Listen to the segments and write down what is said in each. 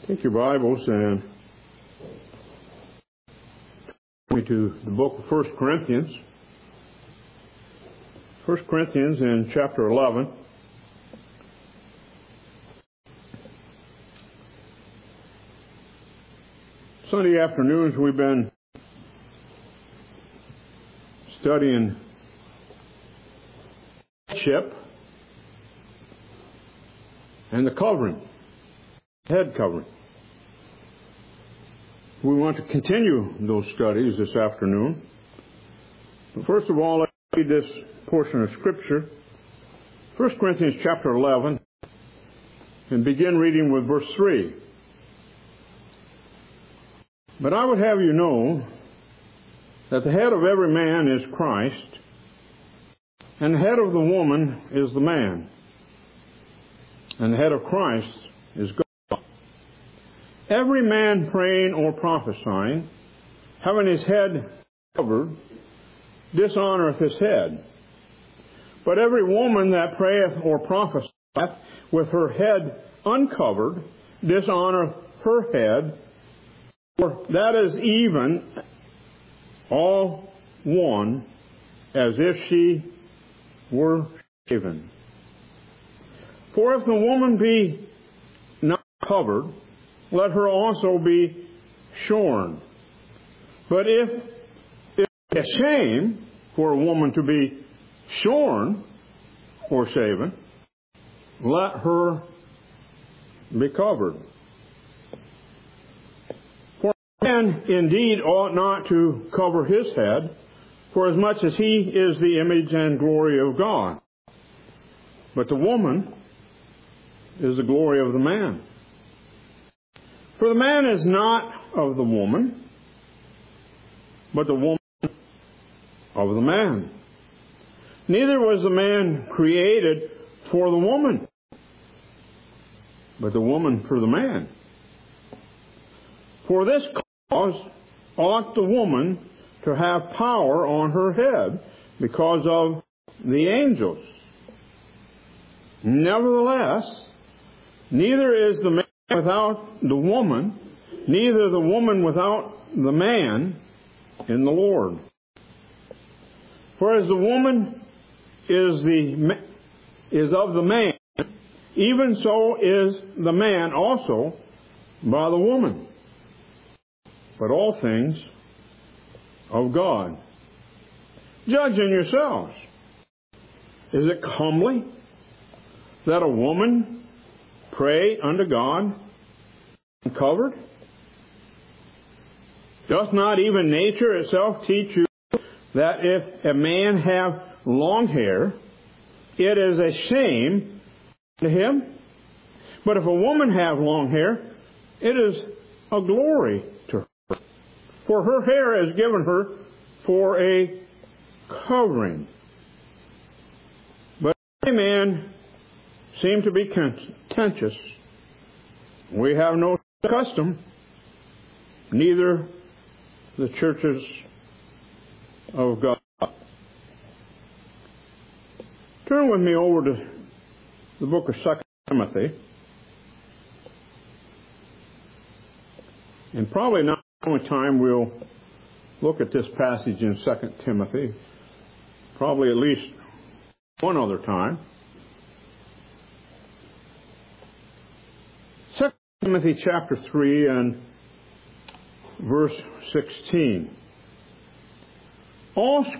Take your Bibles and turn to the book of 1 Corinthians. 1 Corinthians in chapter 11. Sunday afternoons we've been studying headship and the covering, head covering. We want to continue those studies this afternoon. But first of all, let's read this portion of Scripture, 1 Corinthians chapter 11, and begin reading with verse 3. But I would have you know that the head of every man is Christ, and the head of the woman is the man, and the head of Christ is God. Every man praying or prophesying, having his head covered, dishonoreth his head. But every woman that prayeth or prophesieth with her head uncovered, dishonoreth her head, for that is even all one, as if she were shaven. For if the woman be not covered, let her also be shorn. But if it is a shame for a woman to be shorn or shaven, let her be covered. For a man indeed ought not to cover his head, for as much as he is the image and glory of God. But the woman is the glory of the man. For the man is not of the woman, but the woman of the man. Neither was the man created for the woman, but the woman for the man. For this cause ought the woman to have power on her head because of the angels. Nevertheless, neither is the man without the woman, neither the woman without the man in the Lord. For as the woman is of the man, even so is the man also by the woman. But all things of God. Judge in yourselves. Is it comely that a woman pray unto God uncovered? Doth not even nature itself teach you that if a man have long hair, it is a shame to him? But if a woman have long hair, it is a glory to her. For her hair is given her for a covering. But if a man seem to be contentious, we have no custom, neither the churches of God. Turn with me over to the book of 2 Timothy. And probably not the only time we'll look at this passage in 2 Timothy. Probably at least one other time. 2 Timothy chapter 3 and verse 16. All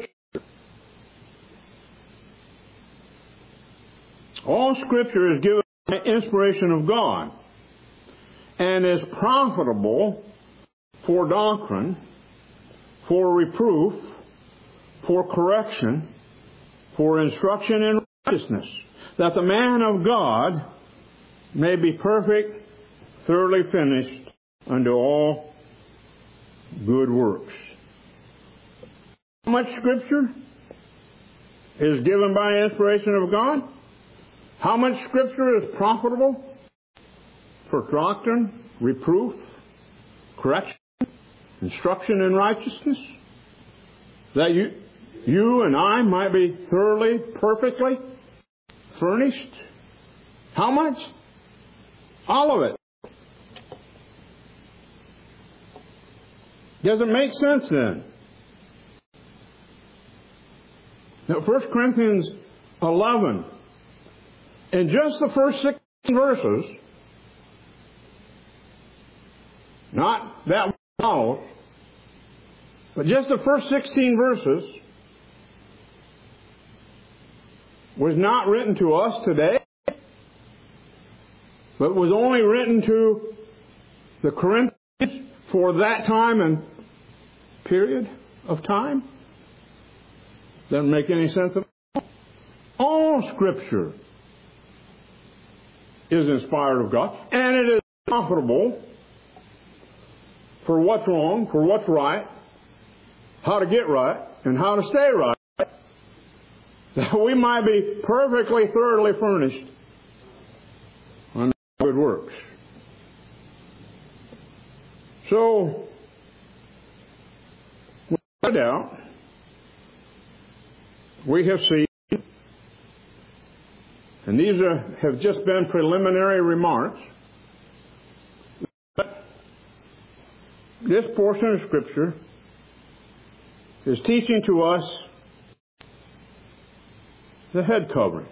Scripture is given by inspiration of God and is profitable for doctrine, for reproof, for correction, for instruction in righteousness, that the man of God may be perfect, thoroughly finished unto all good works. How much Scripture is given by inspiration of God? How much Scripture is profitable for doctrine, reproof, correction, instruction in righteousness? That you and I might be thoroughly, perfectly furnished. How much? All of it. Does it make sense then? Now, 1 Corinthians 11, in just the first 16 verses, not that one follows, but just the first 16 verses, was not written to us today, but was only written to the Corinthians for that time and period of time. Doesn't make any sense at all. All Scripture is inspired of God, and it is profitable for what's wrong, for what's right, how to get right, and how to stay right, that we might be perfectly, thoroughly furnished on good works. So, without doubt, we have seen, and these have just been preliminary remarks, that this portion of Scripture is teaching to us the head covering.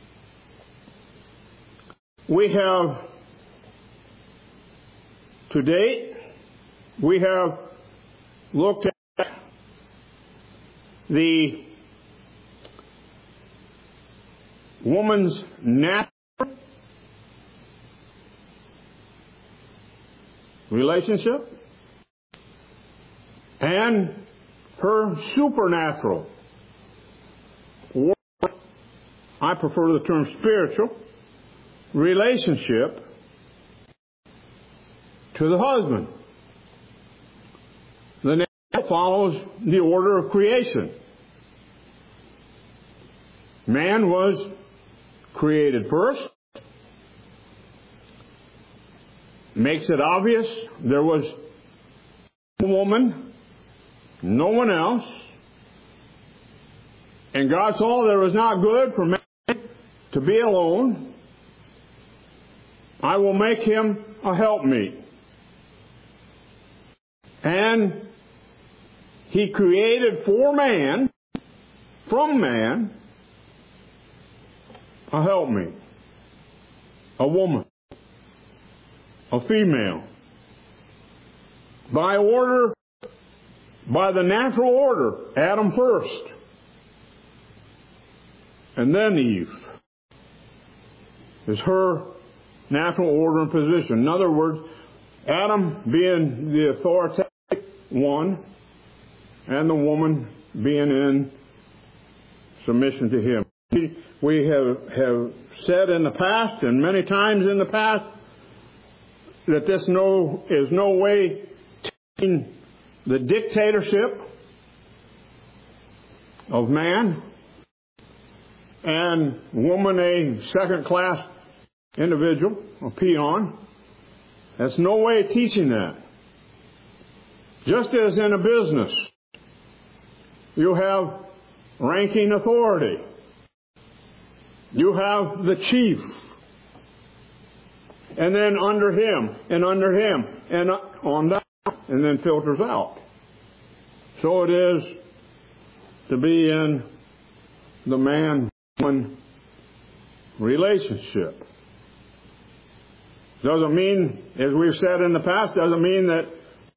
We have, to date, we have looked at the woman's natural relationship and her supernatural, or I prefer the term spiritual, relationship to the husband. The natural follows the order of creation. Man was created first. Makes it obvious there was a woman, no one else. And God saw that it was not good for man to be alone. I will make him a helpmeet. And He created for man, from man, a helpmeet, a woman, a female. By order, by the natural order, Adam first, and then Eve, is her natural order and position. In other words, Adam being the authoritative one, and the woman being in submission to him. We have said in the past, and many times in the past, that this is no way taking the dictatorship of man and woman a second-class individual, a peon. That's no way of teaching that. Just as in a business, you have ranking authority. You have the chief. And then under him, and on down, and then filters out. So it is to be in the man-woman relationship. Doesn't mean, as we've said in the past, doesn't mean that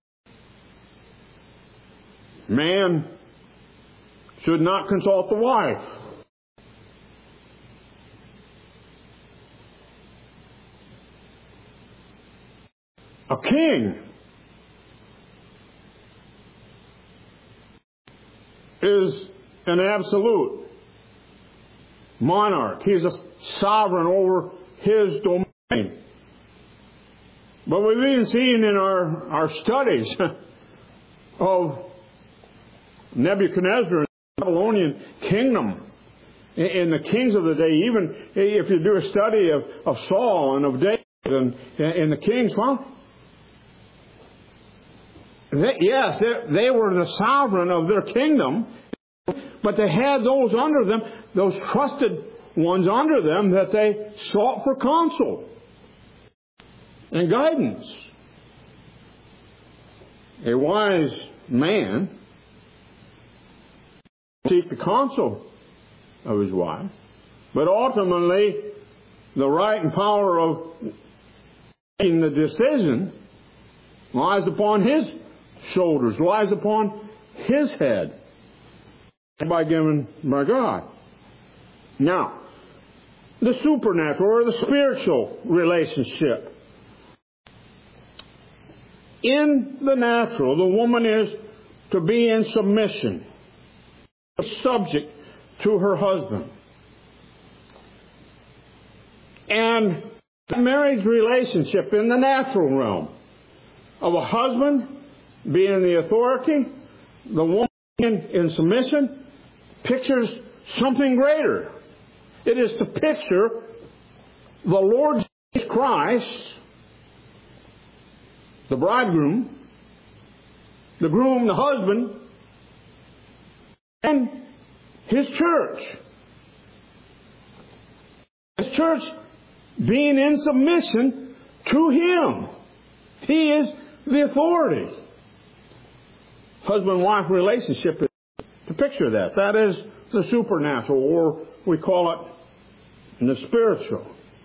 man should not consult the wife. A king is an absolute monarch. He's a sovereign over his domain. But we've even seen in our studies of Nebuchadnezzar and the Babylonian kingdom, in the kings of the day, even if you do a study of Saul and of David and in the kings, they were the sovereign of their kingdom, but they had those under them, those trusted ones under them, that they sought for counsel and guidance. A wise man seek the counsel of his wife, but ultimately the right and power of making the decision lies upon his shoulders, lies upon his head, given by God. Now, the supernatural or the spiritual relationship. In the natural, the woman is to be in submission, subject to her husband. And the marriage relationship in the natural realm of a husband being the authority, the woman in submission, pictures something greater. It is to picture the Lord Jesus Christ, the bridegroom, the groom, the husband, and His church. His church being in submission to Him. He is the authority. Husband-wife relationship is to picture that. That is the supernatural, or we call it the spiritual.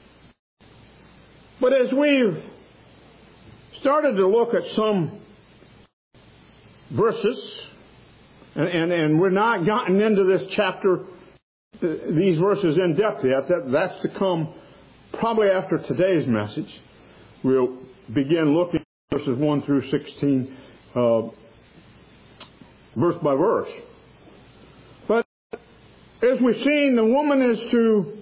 But as we've started to look at some verses, and we're not gotten into this chapter, these verses in depth yet. That's to come probably after today's message. We'll begin looking at verses 1 through 16, verse by verse. But as we've seen, the woman is to,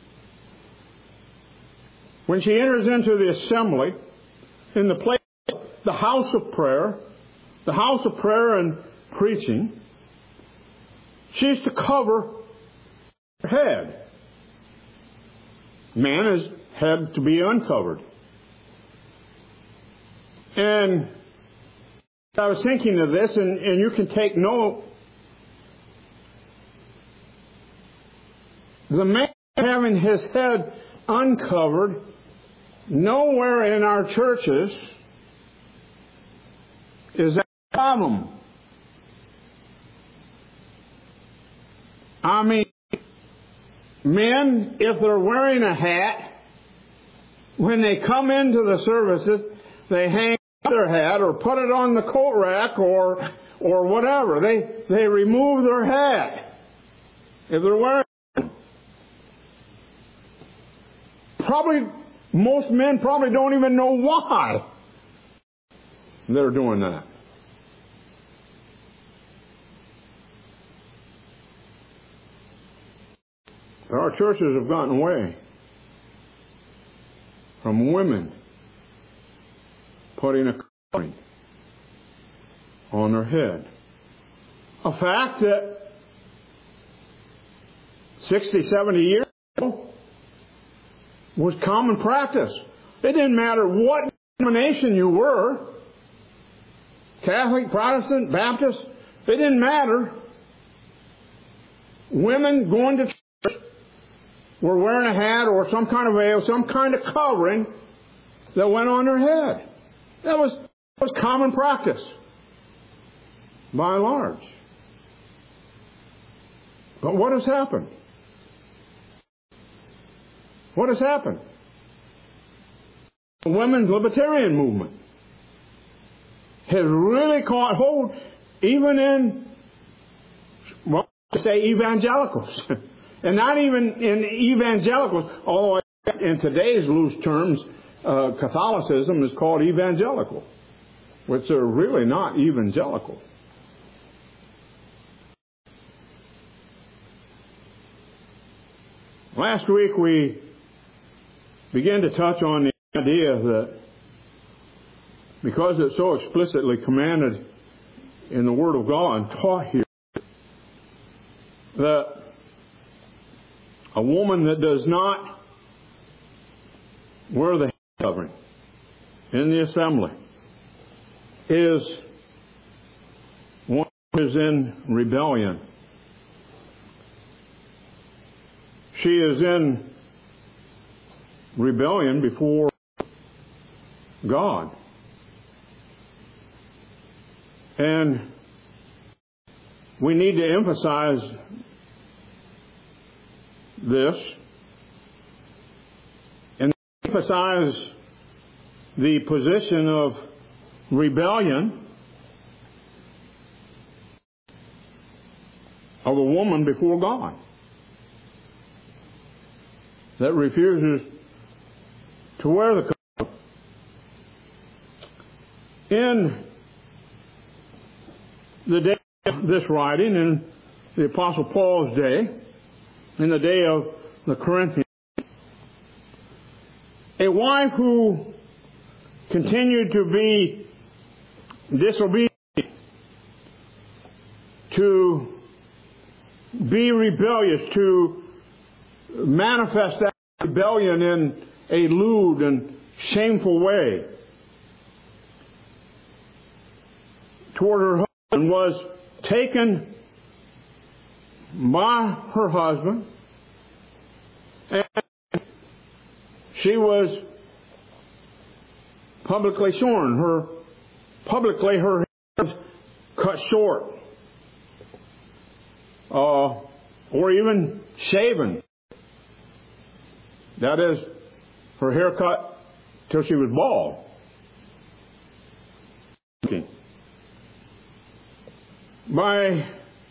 when she enters into the assembly, in the place, the house of prayer and preaching, she's to cover her head. Man is head to be uncovered. And I was thinking of this, and you can take note. The man having his head uncovered, nowhere in our churches is that a problem. I mean, men, if they're wearing a hat, when they come into the services, they hang their hat or put it on the coat rack or whatever. They remove their hat if they're wearing it. Probably, most men probably don't even know why they're doing that. Our churches have gotten away from women putting a covering on their head. A fact that 60, 70 years ago was common practice. It didn't matter what denomination you were, Catholic, Protestant, Baptist, it didn't matter. Women going to church were wearing a hat or some kind of veil, some kind of covering that went on their head. That was common practice, by and large. But what has happened? What has happened? The women's libertarian movement has really caught hold, even in, well, I say evangelicals. And not even in evangelicals, although in today's loose terms, Catholicism is called evangelical, which are really not evangelical. Last week we began to touch on the idea that because it's so explicitly commanded in the Word of God and taught here, that a woman that does not wear the head covering in the assembly is one who is in rebellion. She is in rebellion before God. And we need to emphasize this and emphasize the position of rebellion of a woman before God that refuses to wear the coat. In the day of this writing, in the Apostle Paul's day, in the day of the Corinthians, a wife who continued to be disobedient, to be rebellious, to manifest that rebellion in a lewd and shameful way toward her husband, was taken by her husband, and she was publicly shorn. Her hair was cut short, or even shaven. That is, her hair cut till she was bald. By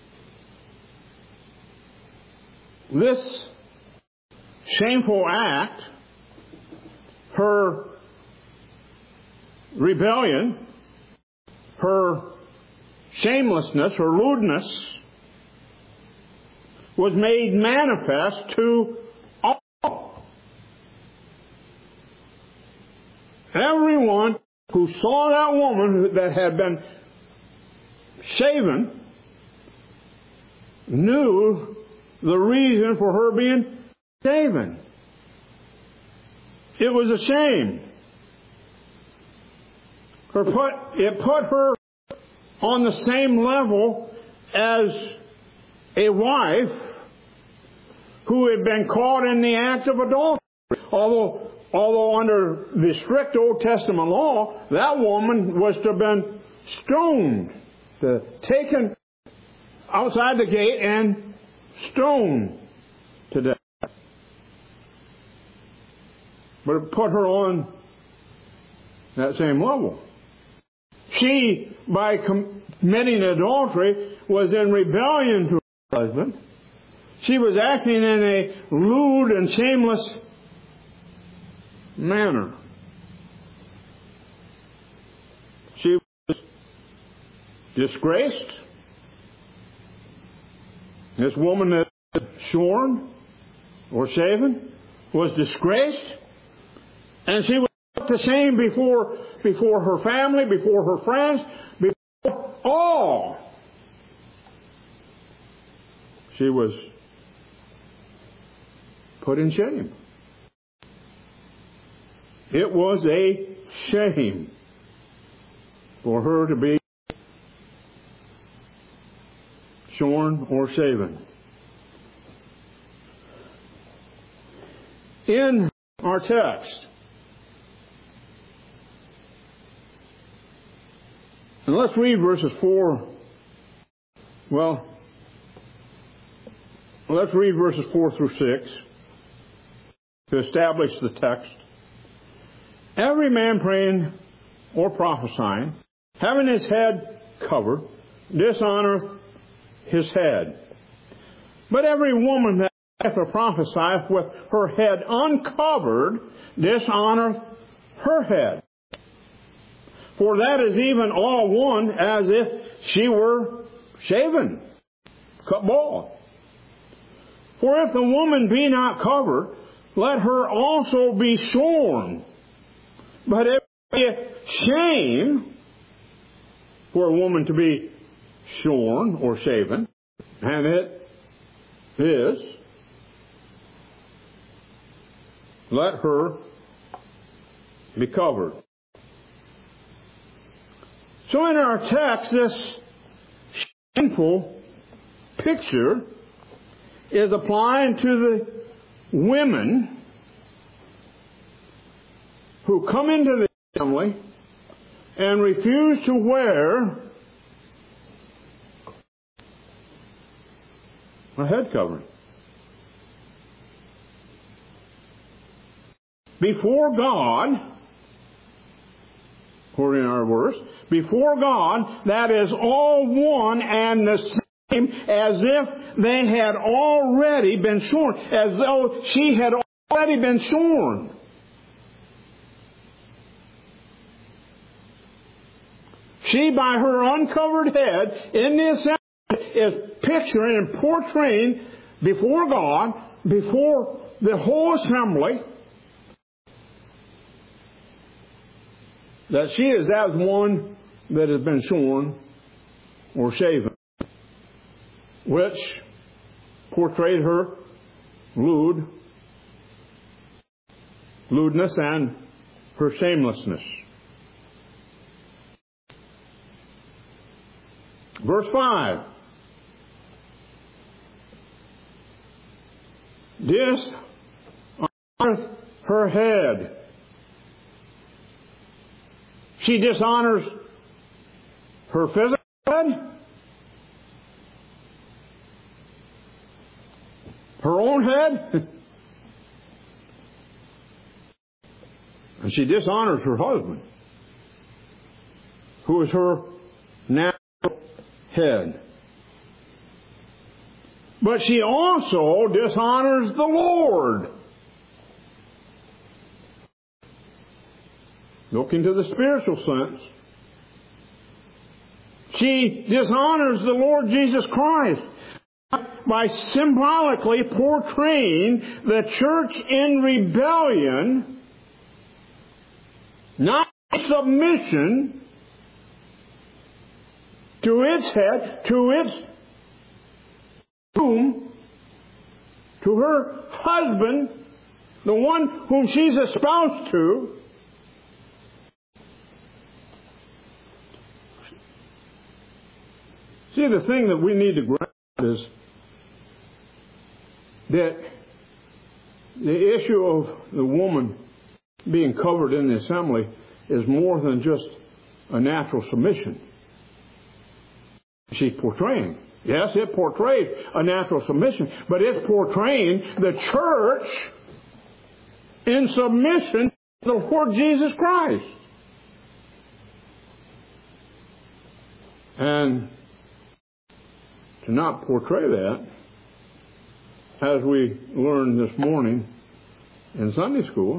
this shameful act, her rebellion, her shamelessness, her lewdness was made manifest to all. Everyone who saw that woman that had been shaven knew the reason for her being shaven. It was a shame. It put her on the same level as a wife who had been caught in the act of adultery. Although under the strict Old Testament law, that woman was to have been stoned, taken outside the gate and stoned to death. But it put her on that same level. She, by committing adultery, was in rebellion to her husband. She was acting in a lewd and shameless manner. She was disgraced. This woman that was shorn or shaven was disgraced, and she was put to shame before her family, before her friends, before all. She was put in shame. It was a shame for her to be shorn or shaven. In our text, and let's read verses 4. Well, let's read verses 4 through 6 to establish the text. Every man praying or prophesying, having his head covered, dishonoreth his head. But every woman that prophesieth with her head uncovered, dishonoreth her head. For that is even all one as if she were shaven, cut bald. For if the woman be not covered, let her also be shorn. But if it be a shame for a woman to be shorn or shaven, and it is, let her be covered. So in our text, this shameful picture is applying to the women who come into the family and refuse to wear A head covering. Before God, according to our verse, before God, that is all one and the same, as if they had already been shorn, as though she had already been shorn. She, by her uncovered head in the assembly, is picturing and portraying before God, before the whole assembly, that she is as one that has been shorn or shaven, which portrayed her lewdness and her shamelessness. Verse 5. Dishonoreth her head. She dishonors her physical head, her own head, and she dishonors her husband, who is her natural head. But she also dishonors the Lord. Look into the spiritual sense. She dishonors the Lord Jesus Christ by symbolically portraying the church in rebellion, not submission to its head, to its whom, to her husband, the one whom she's espoused to. See, the thing that we need to grasp is that the issue of the woman being covered in the assembly is more than just a natural submission. She's portraying. Yes, it portrays a natural submission, but it's portraying the church in submission to the Lord Jesus Christ. And to not portray that, as we learned this morning in Sunday school,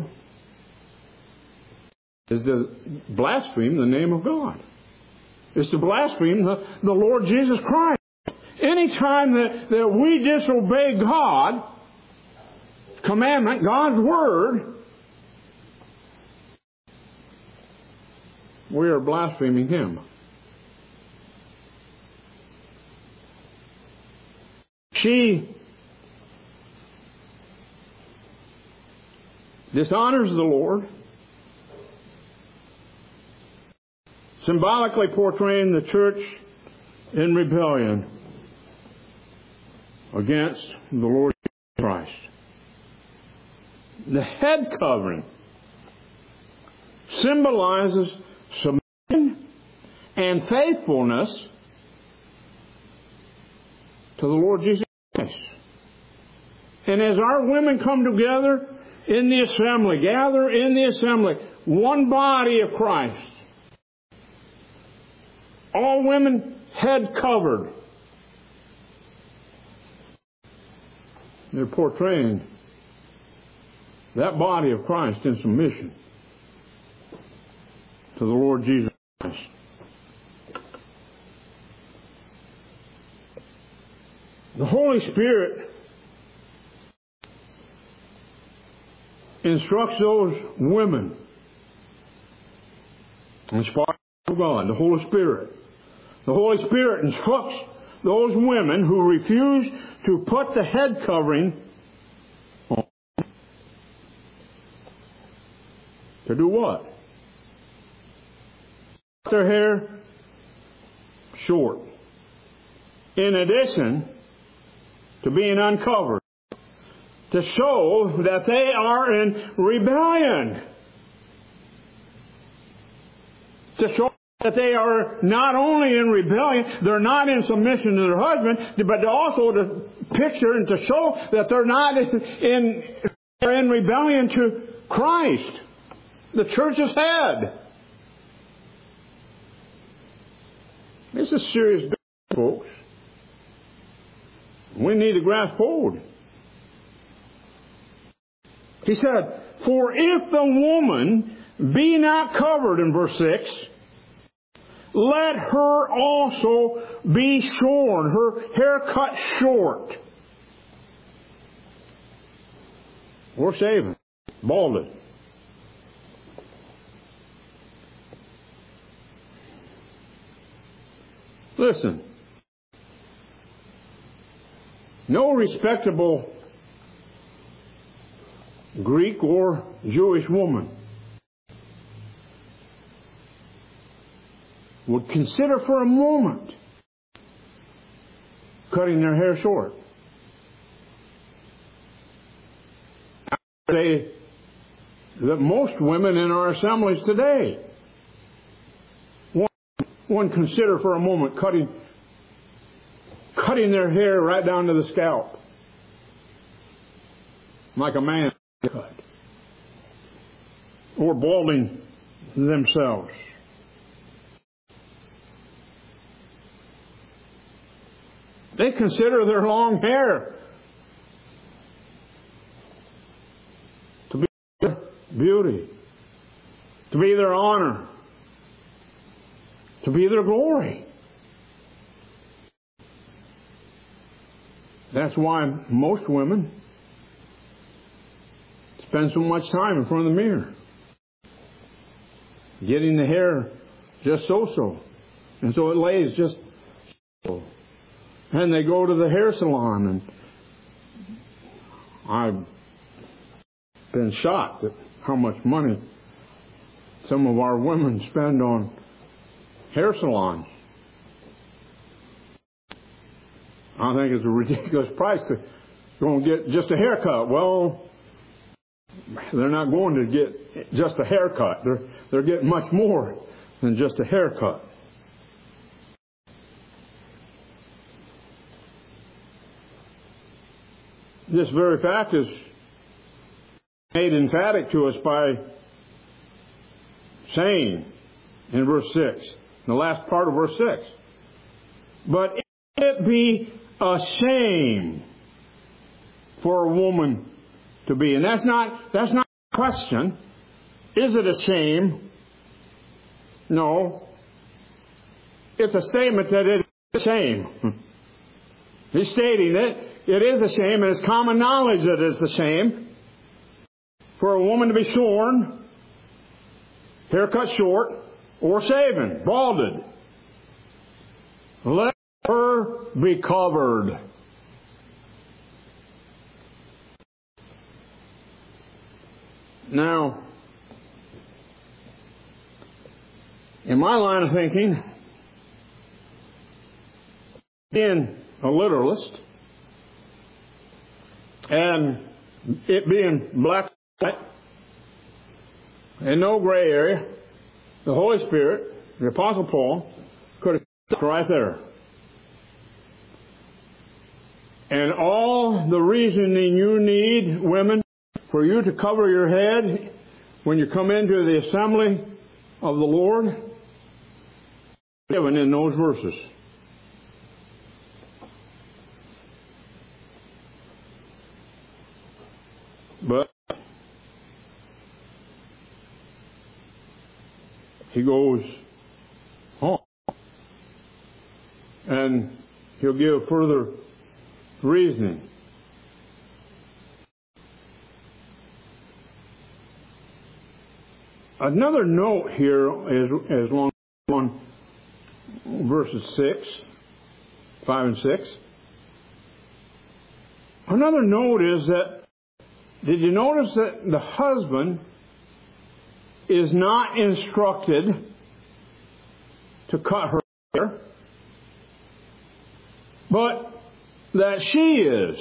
is to blaspheme the name of God. It's to blaspheme the Lord Jesus Christ. Anytime that we disobey God's commandment, God's Word, we are blaspheming Him. She dishonors the Lord, symbolically portraying the church in rebellion against the Lord Jesus Christ. The head covering symbolizes submission and faithfulness to the Lord Jesus Christ. And as our women come together in the assembly, gather in the assembly, one body of Christ, all women head covered, they're portraying that body of Christ in submission to the Lord Jesus Christ. The Holy Spirit instructs those women, inspired by God, the Holy Spirit. The Holy Spirit instructs those women who refuse to put the head covering on to do what? Cut their hair short. In addition to being uncovered, to show that they are in rebellion, to show that they are not only in rebellion, they're not in submission to their husband, but also to picture and to show that they're not in rebellion to Christ, the church's head. This is serious business, folks. We need to grasp hold. He said, for if the woman be not covered, in verse 6, let her also be shorn, her hair cut short, or shaven, balded. Listen, no respectable Greek or Jewish woman would consider for a moment cutting their hair short. I would say that most women in our assemblies today wouldn't consider for a moment cutting their hair right down to the scalp, like a man cut, or balding themselves. They consider their long hair to be their beauty, to be their honor, to be their glory. That's why most women spend so much time in front of the mirror, getting the hair just so. And so it lays just so. And they go to the hair salon, and I've been shocked at how much money some of our women spend on hair salons. I think it's a ridiculous price to go and get just a haircut. Well, they're not going to get just a haircut. They're getting much more than just a haircut. This very fact is made emphatic to us by saying in verse 6, the last part of verse 6, but if it be a shame for a woman to be, and that's not a question. Is it a shame? No. It's a statement that it is a shame. He's stating that it is a shame, and it's common knowledge that it's a shame for a woman to be shorn, hair cut short, or shaven, balded. Let her be covered. Now, in my line of thinking, being a literalist, and it being black and white, and no gray area, the Holy Spirit, the Apostle Paul, could have stopped right there. And all the reasoning you need, women, for you to cover your head when you come into the assembly of the Lord, given in those verses. But he goes on, and he'll give further reasoning. Another note here is along on verses 5 and 6. Another note is that, did you notice that the husband is not instructed to cut her hair, but that she is?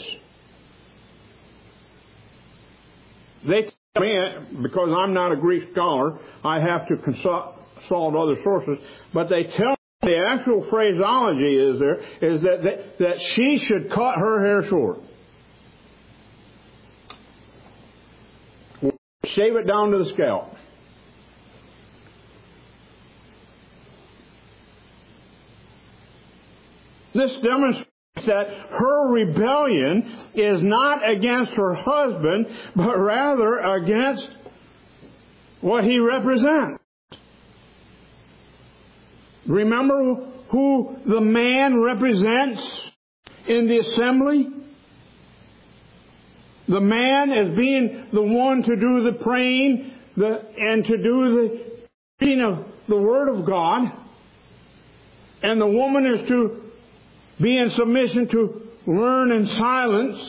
They tell me, because I'm not a Greek scholar, I have to consult other sources, but they tell me the actual phraseology is that she should cut her hair short. Shave it down to the scalp. This demonstrates that her rebellion is not against her husband, but rather against what he represents. Remember who the man represents in the assembly? The man as being the one to do the praying and to do the reading of the Word of God. And the woman is to be in submission to learn in silence.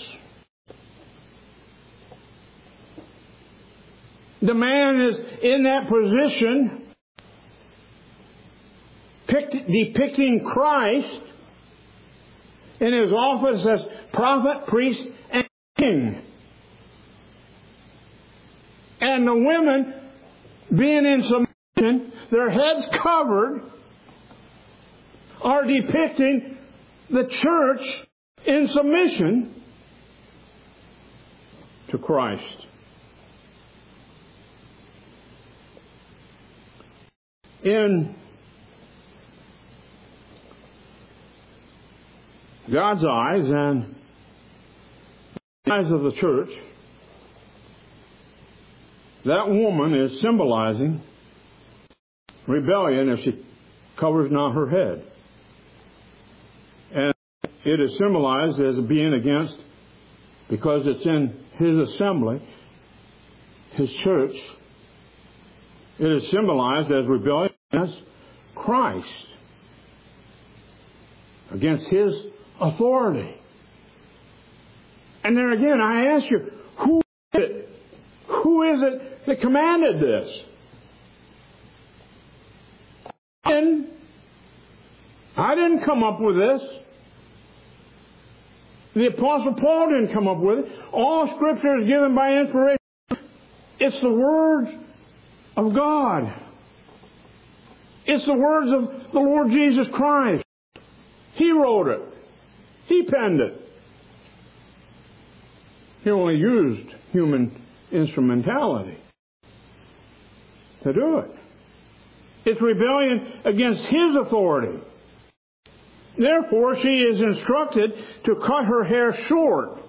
The man is in that position depicting Christ in his office as prophet, priest, and king. And the women, being in submission, their heads covered, are depicting the church in submission to Christ. In God's eyes and the eyes of the church, that woman is symbolizing rebellion if she covers not her head. And it is symbolized as being against, because it's in his assembly, his church, it is symbolized as rebellion against Christ, against his authority. And there again, I ask you, who is it that commanded this? And I didn't come up with this. The Apostle Paul didn't come up with it. All Scripture is given by inspiration. It's the words of God. It's the words of the Lord Jesus Christ. He wrote it. He penned it. He only used human instrumentality to do it. It's rebellion against his authority. Therefore, she is instructed to cut her hair short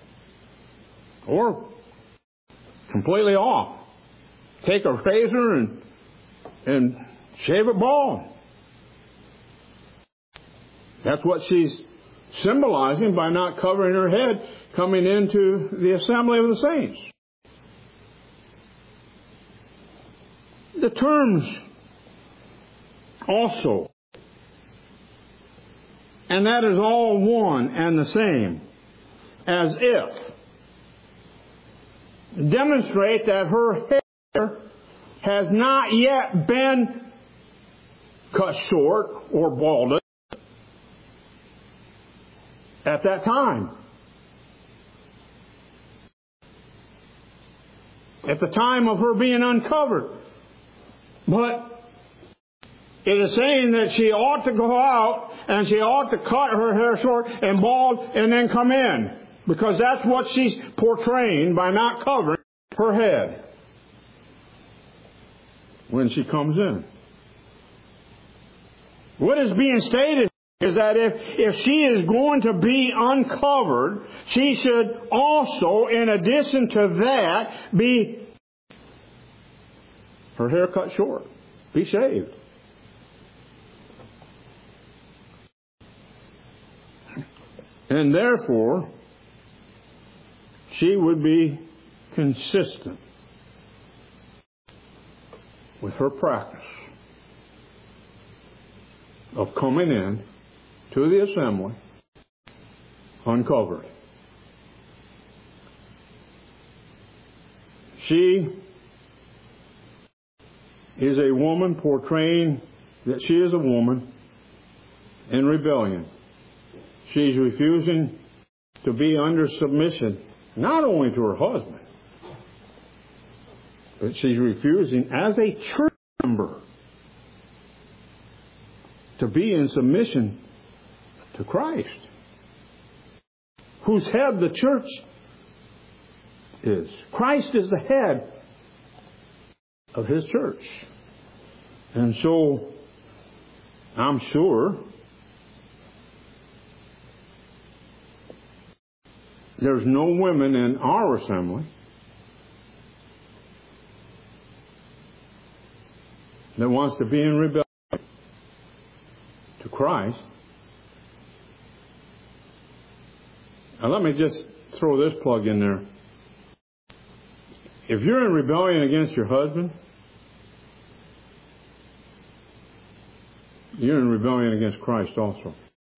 or completely off. Take a razor and shave it bald. That's what she's symbolizing by not covering her head coming into the assembly of the saints. The terms also, and that is all one and the same, as if, demonstrate that her hair has not yet been cut short or balded at that time. At the time of her being uncovered. But it is saying that she ought to go out and she ought to cut her hair short and bald and then come in. Because that's what she's portraying by not covering her head when she comes in. What is being stated is that if she is going to be uncovered, she should also, in addition to that, be her hair cut short, be shaved. And therefore, she would be consistent with her practice of coming in to the assembly uncovered. She is a woman portraying that she is a woman in rebellion. She's refusing to be under submission, not only to her husband, but she's refusing as a church member to be in submission to Christ, whose head the church is. Christ is the head of His church. And so, I'm sure there's no women in our assembly that wants to be in rebellion to Christ. Now let me just throw this plug in there. If you're in rebellion against your husband, you're in rebellion against Christ also.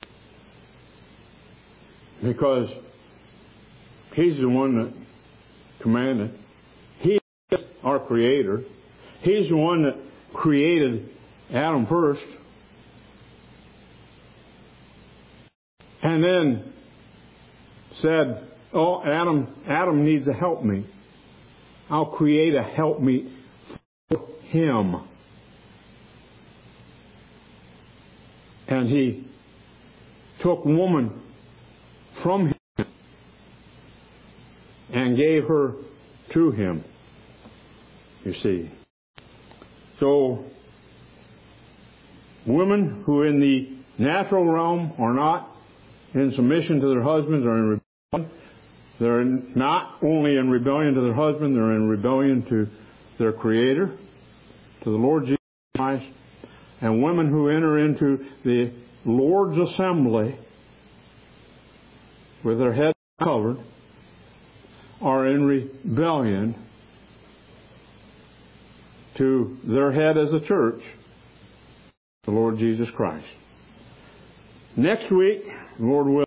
Because He's the one that commanded. He is our Creator. He's the one that created Adam first. And then said, oh, Adam needs a helpmeet. I'll create a helpmeet for him. And He took woman from him and gave her to him, you see. So, women who in the natural realm are not in submission to their husbands are in rebellion. They're not only in rebellion to their husband, they're in rebellion to their Creator, to the Lord Jesus Christ. And women who enter into the Lord's assembly with their head covered are in rebellion to their head as a church, the Lord Jesus Christ. Next week, Lord willing,